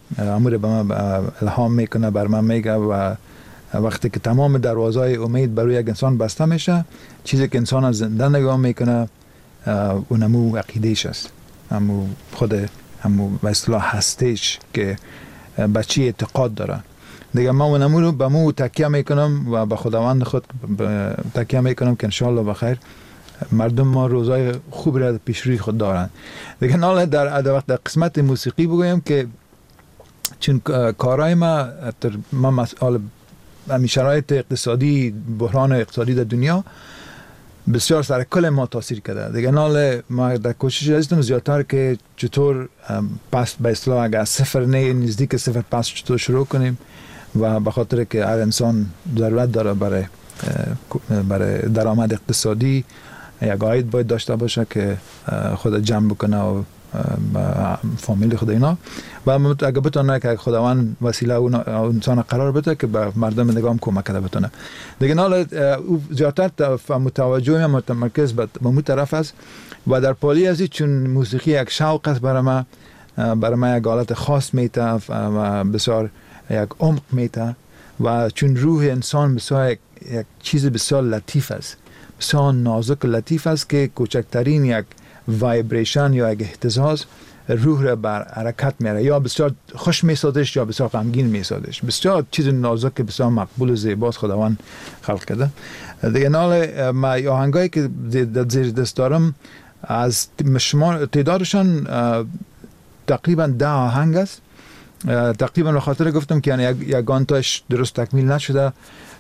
امور به من الهام میکنه، بر من میگه و وقتی که تمام دروازهای امید برای یک انسان بسته میشه، چیزی که انسان زنده نگاه میکنه اونمو عقیدهش است، همو خود همو به اصطلاح هستش که بچی اعتقاد داره دیگه. ما اونمو رو به مو تکیه میکنم و به خداوند خود تکیه میکنم که انشاءالله بخیر مردم ما روزای خوب را پیش روی خود دارن دیگه. ناله در در وقت در قسمت موسیقی بگویم که چون کارهای ما تر ما مسئول شرایط اقتصادی، بحران اقتصادی در دنیا بسیار سر کل ما تاثیر کرده دیگه. ناله ما در کوشش هستیم زیادتر که چطور پس به اصطلاح اگر صفر نه نزدیک صفر پس چطور شروع کنیم و به خاطر که هر انسان ضرورت داره برای برای درآمد اقتصادی یک عاید باید داشته باشه که خود جمع بکنه و فامیل خود اینا و اگه بتونه که خداوند وسیله اون انسان قرار بده که به مردم نگام کمک کرده بتونه دیگه. نال زیادتر متوجه و متمرکز به اون طرف است و در پالی ازی چون موسیقی یک شوق است برای ما، برای ما یک حالت خاص میته و بسیار یک عمق میته و چون روح انسان بسیار یک, یک چیز بسیار لطیف است، بسیار نازک لطیف است که کوچکترین یک وایبریشن یا یک اهتزاز روح را بر حرکت میاره، یا بسیار خوش میسازش یا بسیار غمگین میسازش. بسیار چیز نازک که بسیار مقبول و زیباست خداوند خلق کرده دیگه. نال ما آهنگایی که در زیر دست دارم از شمار تعدادشان تقریبا ده آهنگ است. تقریبا به خاطر گفتم که یعنی یگان تاش درست تکمیل نشده،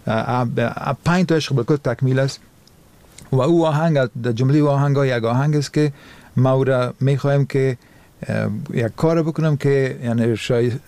پنج تاش بالکل تکمیل است و او آهنگ در جمله آهنگ ها یک آهنگ است که ما را میخوایم که یک کار بکنم که یعنی شاید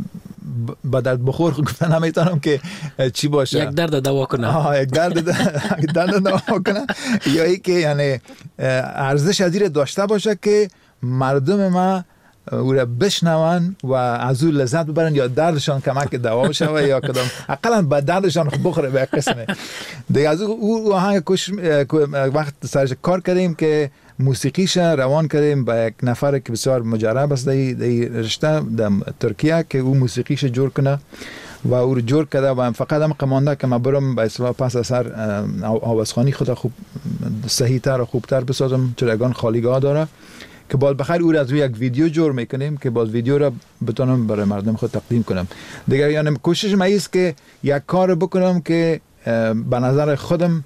با درد بخور گفتن نمیتونم که چی باشه، یک درد دوا کنه، آها یک درد یک درد دوا کنه یا ای که یعنی ارزش ازیر داشته باشه که مردم ما او را بشنون و از او لذت ببرن یا دردشان کمک دوا بشه یا کدام اقلا با دردشان بخوره به قسمه دیگه. از او آهنگ کش وقت سرش کار کردیم که موسیقیش روان کردیم با یک نفر که بسیار مجرب است در رشته در ترکیه که او موسیقیش جور کنه و او رو جور کرده و فقط هم قمانده که ما برم به اصطلاح پس اثر آوازخوانی خود خوب صحیح تر و خوبتر بسازم، چون یگان خالیگاه داره که باید بخیر او را از یک ویدیو جور میکنیم که باز ویدیو را بتونم برای مردم خود تقدیم کنم دیگه. یعنی کوشش ما ایست که یک کار بکنم که به نظر خودم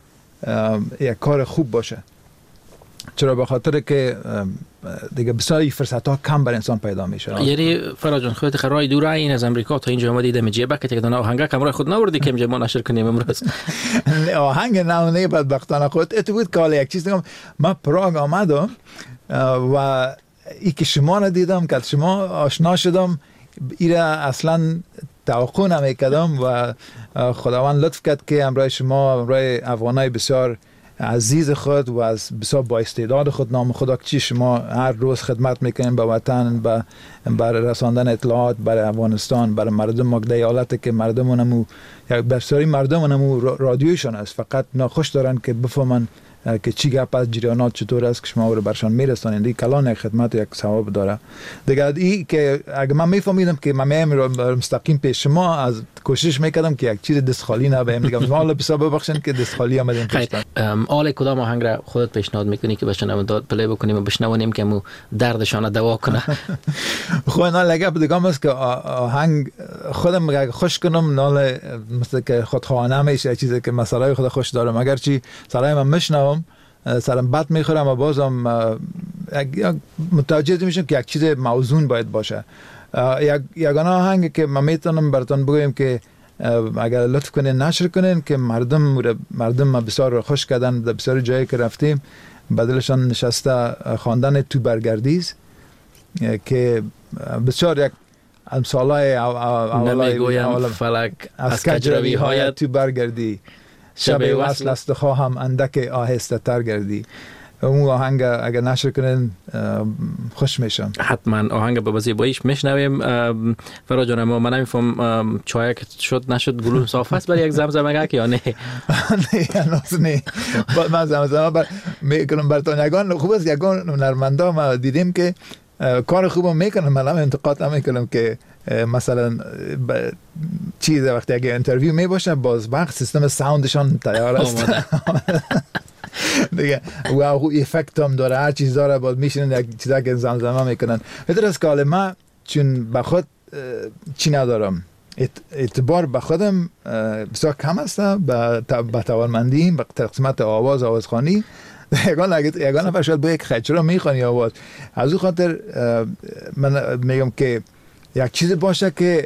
یک کار خوب باشه، چرا به خاطر که دیگه بسیاری فرصت ها کم بر انسان پیدا میشه. یعنی فراجان خودت خرای دور این از امریکا تا اینجا اومدی دم جیبه که دونه آهنگ کامرای خود نوردی که اینجا ما نشر کنیم امروز؟ آهنگ نه نه بدبختانه خود ات بود که حالا یک چیز دیگم ما پراگ آمدم و ای که شما را دیدم که شما آشنا شدم ایره اصلا توقع نمیکردم و خداوند لطف کرد که امرای شما امرای افغانای بسیار عزیز خود و از بسیار با استعداد خود نام خدا که شما هر روز خدمت میکنین به وطن، به برای رساندن اطلاعات برای افغانستان، برای مردم ما در حالت که مردمونمو بسیاری مردمونمو رادیوشون است، فقط ناخوش دارن که بفهمن که چی گپ از جریانات چطور است که شما رو برشان میرسانید. دیگه کلان یک خدمت یک ثواب داره دیگه. ای که اگه من میفهمیدم که من میام مستقیم پیش شما از کوشش میکردم که یک چیز دستخالی نبایم دیگه. حالا بسا ببخشید که دستخالی آمدیم پیشتن. آل کدام آهنگ را خودت پیشنهاد میکنی که بشنویم داد پلی بکنیم و بشنویم که مو دردشان دوا کنه؟ خو نه لگه دیگه است که آهنگ خودم خوش کنم نال مثل که خودخواهانه میشه چیزی که مسئله خود خوش دارم، اگر چی سرای من مشنوم سرم بد میخورم و بازم متوجه میشم که یک چیز موزون باید باشه. یک یگانه آهنگ که من میتونم براتون بگویم که اگر لطف کنین نشر کنین که مردم مردم ما بسیار خوش کردن، در بسیار جایی که رفتیم بدلشان نشسته خواندن تو برگردیز که بسیار یک امثالای نمیگویم فلک از کجروی های تو برگردی، شب وصل است خواهم اندک آهسته تر گردی. اون آهنگ اگر نشر کنین خوش میشم. حتما آهنگ به زیباییش میشنویم. فرا جان ما من نمیفهم چای که شد نشد گلوم صاف است برای یک زمزمه که یا نه؟ نه هنوز نه. من زمزمه بر میکنم براتون یگان خوب است. یگان نرمندا ما دیدیم که کار خوبم میکنم، من هم انتقاد نمیکنم که مثلا چیز وقتی اگه انترویو می باشه باز وقت سیستم ساوندشان تیار است دیگه و او افکت هم داره، هر چیز داره، باز میشینن یک چیزا که زمزمه میکنن. بهتر از که ما چون به خود چی ندارم، اعتبار به خودم بسیار کم است، به توانمندیم، به قسمت آواز آوازخوانی یگان اگه یگان نفر شاید با یک خچرا میخوانی آواز. از اون خاطر من میگم که یک چیز باشه که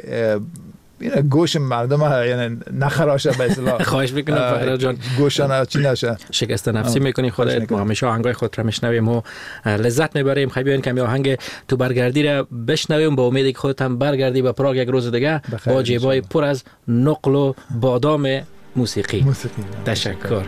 اینا گوش مردم یعنی نخراشه به اصطلاح. خواهش میکنم فقره جان گوشان چی نشه، شکست نفسی میکنی خودت. ما همیشه آهنگای خود را میشنویم و لذت میبریم. خیلی بیان کمی آهنگ تو برگردی را بشنویم با امیدی که خودت هم برگردی به پراگ یک روز دیگه با جیبای پر از نقل و بادام موسیقی. موسیقی. تشکر.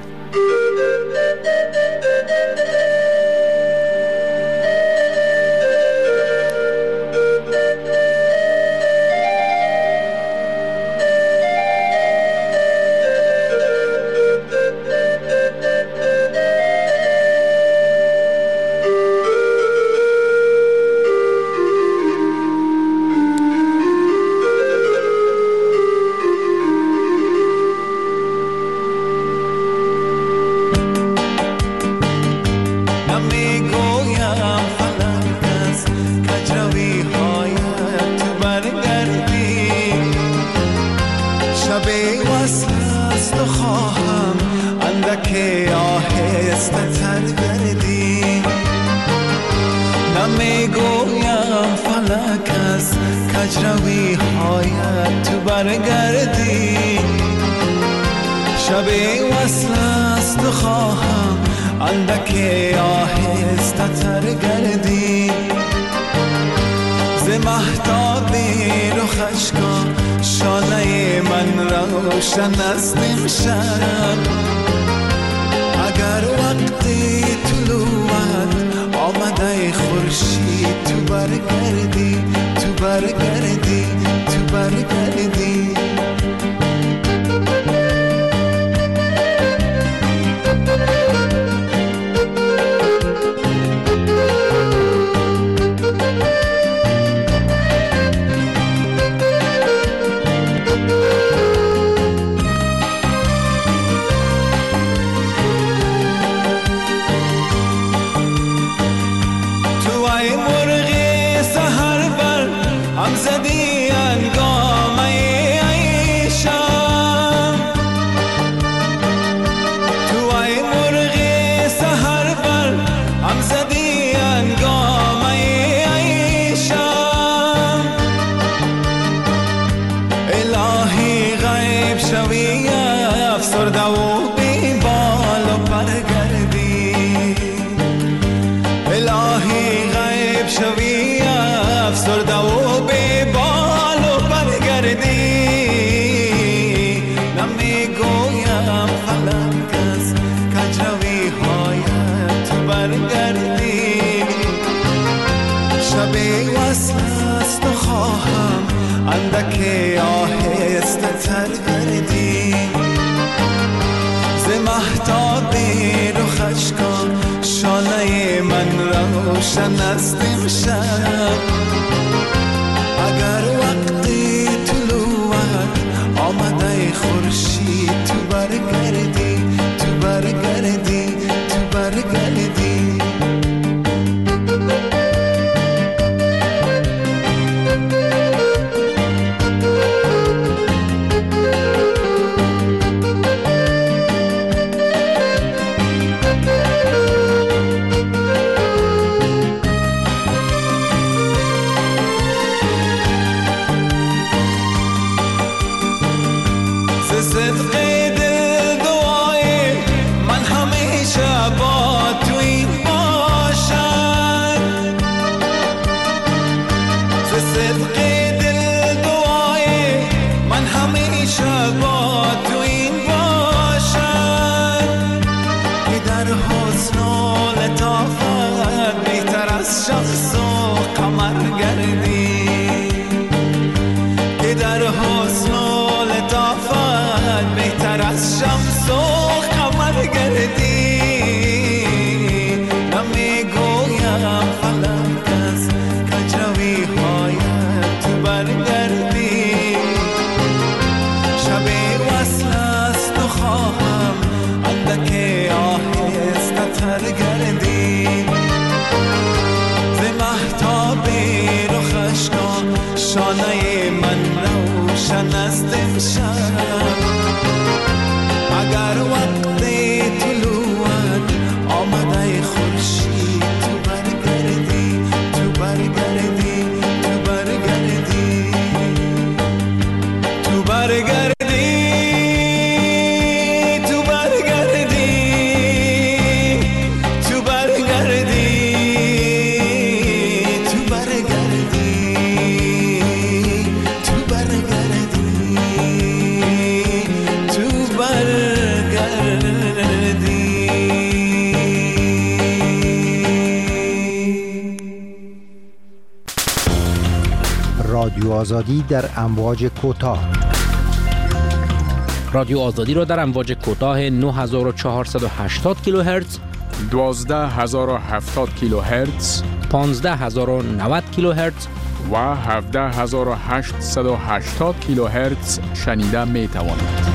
که در حسن و لطافت بهتر است امشب اگر وقت طلوعت آمده خورشید تو برگردی تو برگردی تو برگردی تو برگردی رادیو آزادی در امواج کوتاه. رادیو آزادی را در امواج کوتاه نه هزار و چهارصد و هشتاد کیلوهرتز، دوازده هزار و هفتاد کیلوهرتز، پانزده هزار و نود کیلوهرتز و هفده هزار و هشتصد و هشتاد کیلوهرتز شنیده می توانید.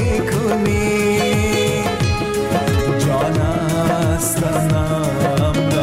جان است نم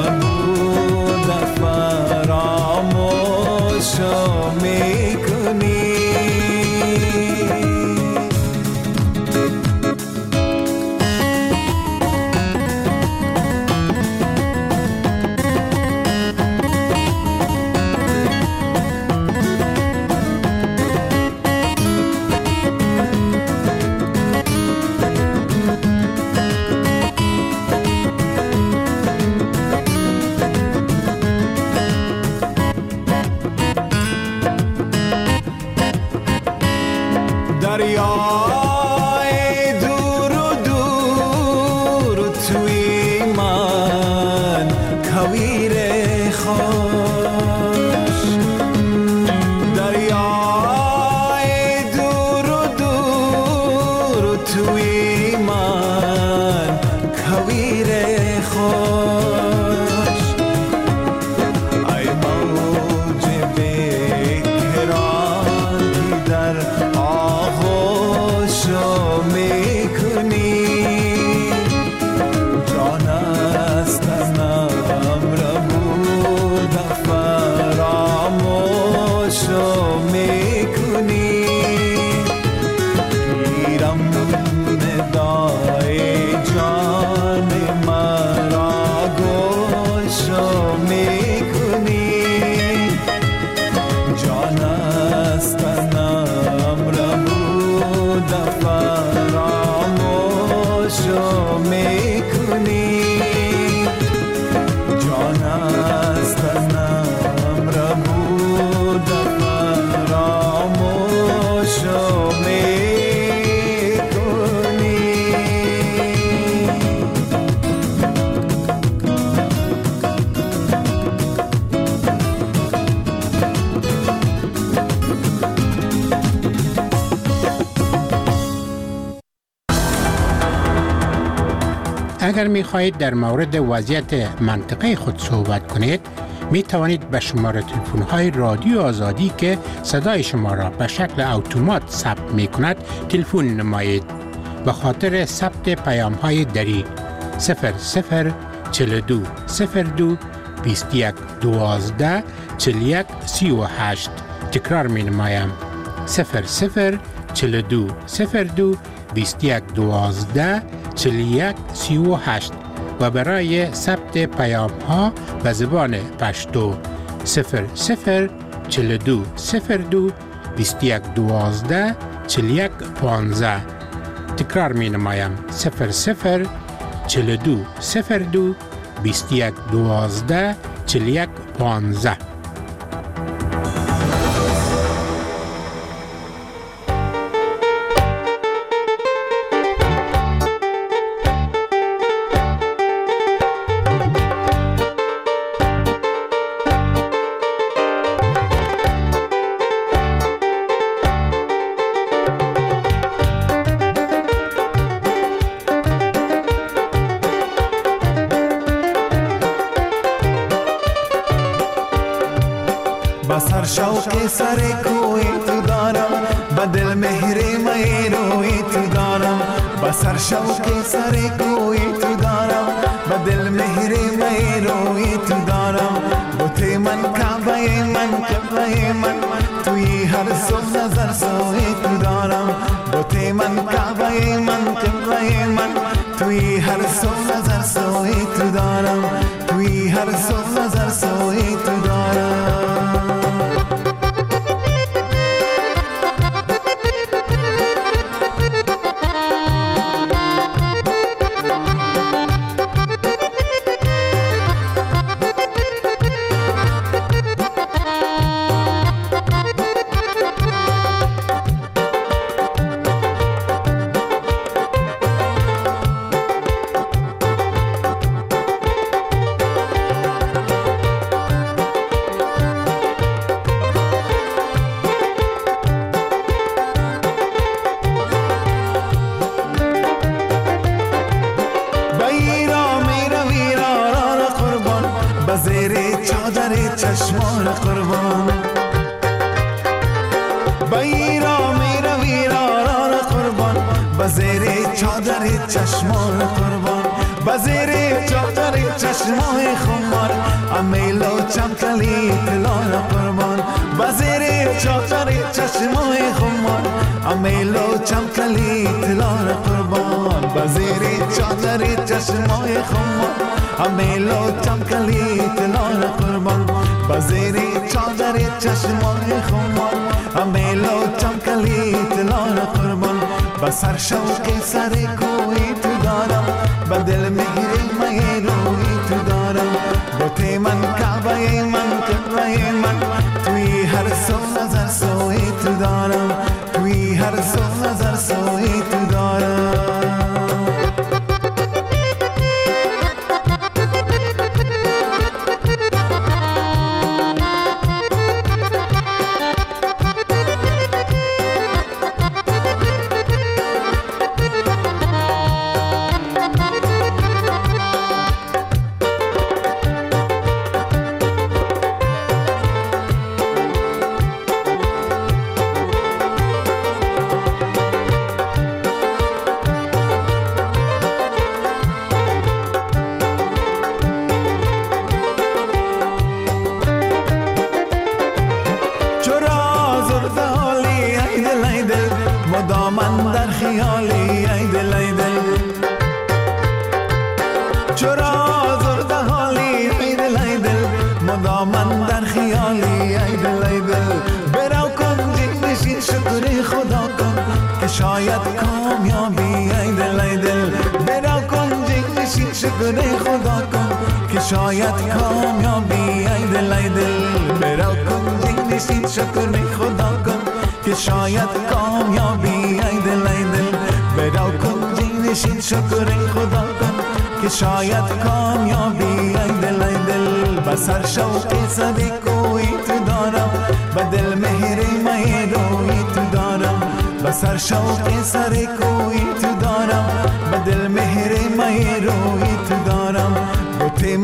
اگر می خواهید در مورد وضعیت منطقه خود صحبت کنید، می توانید به شماره تلفن های رادیو آزادی که صدای شما را به شکل اتومات ثبت می کند تلفن نمایید. به خاطر ثبت پیام های دری صفر صفر چهل و دو صفر دو بیست و یک دوازده چهل و یک سی و هشت. تکرار می نمایم صفر صفر چهل و دو صفر دو بیست و یک دوازده چهل و یک سی و هشت و برای ثبت پیام ها به زبان پشتو صفر صفر چهل و دو صفر دو بیست و یک دوازده چهل و یک پانزده. تکرار می نمایم صفر صفر چهل و دو صفر دو بیست و یک دوازده چهل و یک پانزده. بسر شوق سر کوی تو دارم، به دل مهر می روی تو دارم. بسر شوق سر کوی تو دارم، به دل مهر می روی تو دارم. بوته من کعبه من کعبه من، توی هر صبح نظر سوی تو دارم. بوته من کعبه من کعبه من، توی هر صبح نظر سوی تو دارم. توی هر صبح نظر سوی تو دارم. چشمان قربان بایرا میرا ویران قربان، بزیر چادر چشمان قربان. بزیر چادر چشمان خمار، امیلو چمکلی تلال قربان. بزیر چادر چشمان خمار، امیلو چمکلی تلال قربان. بزیر چادر چشمان خمار، امیلو چمکلی تلال قربان. بزیری چادر چشمان خمار، امیلو چمکلی تلال قربان. بسر شوق سر کوی تو دارم، به دل مهری می روی تو دارم. بوته من کعبه من کعبه من، توی هر صبح نظر سوی تو دارم. توی هر صبح نظر سوی تو دارم. مدامن در خیالی ای دل ای دل، چرا زرد حالی ای دل ای دل. مدامن در خیالی ای دل ای دل. برو کن جی نشین شکر خدا کن، که شاید کامیابی ای دل ای دل. برو کن جی نشین شکر خدا کن، که شاید کامیابی ای دل ای دل. برو کن جی نشین شکر خدا کن، که شاید کامیابی ای دل ای دل. برو کن جی نشین شکر خدا کن، که شاید کامیابی ای دل ای دل. بسر شوق سر کوی تو دارم، به دل مهر می روی تو دارم. بسر شوق سر کوی تو دارم، به دل مهر می روی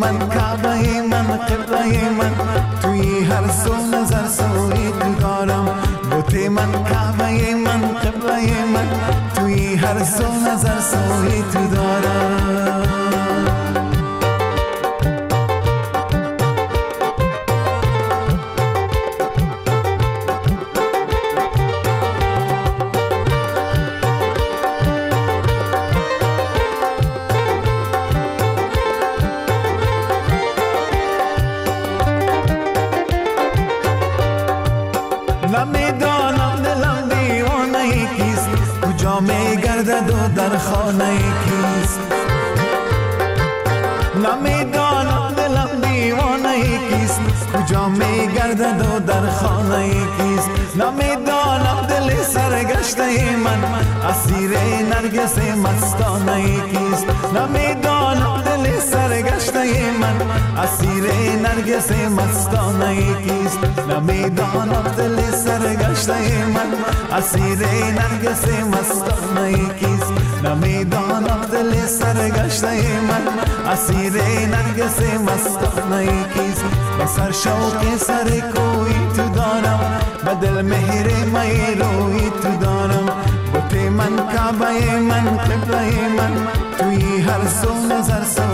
من کعبه من قبله من توی هر سو نظر سوی تو دارم بوت من کعبه من قبله من توی هر سو نظر سوی تو دارم نمیدانم دلم دیوانه کیست کجا میگردد و در خانه کیست نمیدانم دلم دیوانه کیست کجا میگردد و در خانه کیست نمیدانم دل سرگشته من اسیر نرگس مستانه کیست نمیدانم دل سرگشته من اسیر نرگس مستانه کیست نمیدانم دل سرگشته من اسیر نرگس مستانه کیست نمیدانم دل سرگشته من اسیر نرگس مستانه کیست به سر شوق سر کوی تو دارم به دل مهر می روی تو دارم بوت من کعبه من قبله من توی هر سو نظر سو